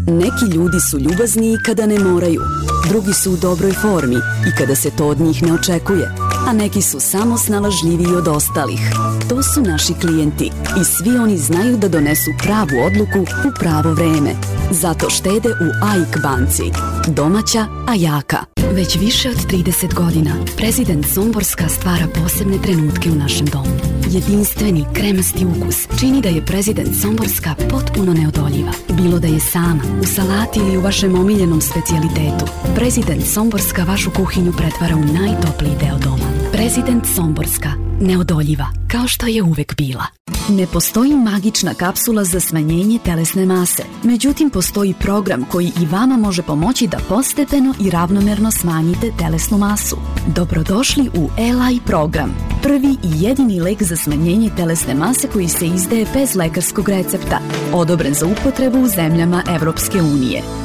Neki ljudi su ljubazni kada ne moraju, drugi su u dobroj formi i kada se to od njih ne očekuje, a neki su samo snalažljiviji od ostalih. To su naši klijenti i svi oni znaju da donesu pravu odluku u pravo vreme. Zato štede u AIK banci. Domaća, a jaka. Već više od 30 godina prezident Somborska stvara posebne trenutke u našem domu. Jedinstveni, kremasti ukus čini da je prezident Somborska potpuno neodoljiva. Bilo da je sama, u salati ili u vašem omiljenom specijalitetu, prezident Somborska vašu kuhinju pretvara u najtopliji deo doma. Prezident Somborska, neodoljiva, kao što je uvek bila. Ne postoji magična kapsula za smanjenje telesne mase, međutim postoji program koji i vama može pomoći da postepeno i ravnomerno smanjite telesnu masu. Dobrodošli u LI program, prvi i jedini lek za smanjenje telesne mase koji se izdaje bez lekarskog recepta, odobren za upotrebu u zemljama Evropske unije.